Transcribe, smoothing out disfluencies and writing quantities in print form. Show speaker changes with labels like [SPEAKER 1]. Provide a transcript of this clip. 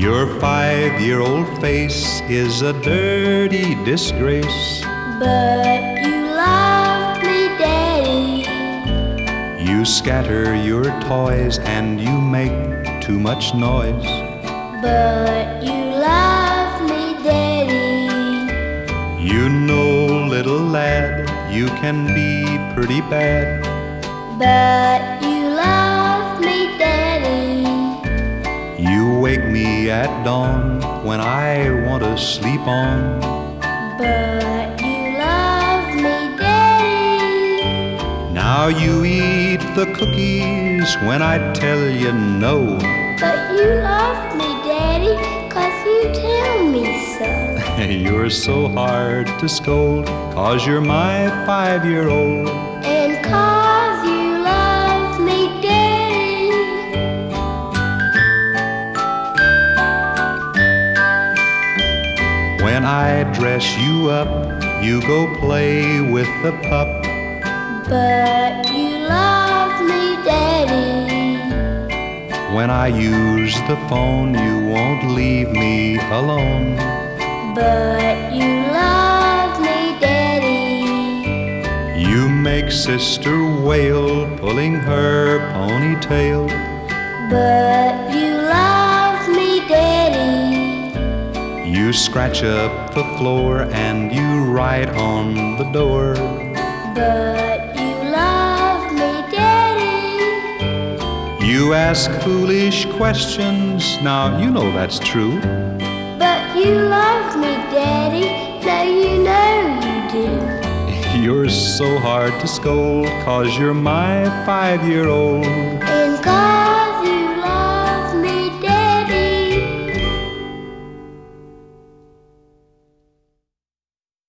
[SPEAKER 1] Your 5-year-old face is a dirty disgrace.
[SPEAKER 2] But you love me, Daddy.
[SPEAKER 1] You scatter your toys and you make too much noise.
[SPEAKER 2] But you love me, Daddy.
[SPEAKER 1] You know, little lad, you can be pretty bad.
[SPEAKER 2] But you love me, Daddy.
[SPEAKER 1] You wake me at dawn when I want to sleep on.
[SPEAKER 2] But you love me, Daddy.
[SPEAKER 1] Now you eat the cookies when I tell you no.
[SPEAKER 2] But you love me, Daddy, 'cause you tell me so.
[SPEAKER 1] You're so hard to scold, 'cause you're my 5-year-old.
[SPEAKER 2] And 'cause you love me, Daddy.
[SPEAKER 1] When I dress you up, you go play with the pup.
[SPEAKER 2] But you love me, Daddy.
[SPEAKER 1] When I use the phone, you won't leave me alone.
[SPEAKER 2] But you love me, Daddy.
[SPEAKER 1] You make sister wail, pulling her ponytail.
[SPEAKER 2] But you love me, Daddy.
[SPEAKER 1] You scratch up the floor and you write on the door.
[SPEAKER 2] But you love me, Daddy.
[SPEAKER 1] You ask foolish questions, now you know that's true.
[SPEAKER 2] But you love me, Daddy. Now you know you do.
[SPEAKER 1] You're so hard to scold, 'cause you're my 5-year-old.
[SPEAKER 2] And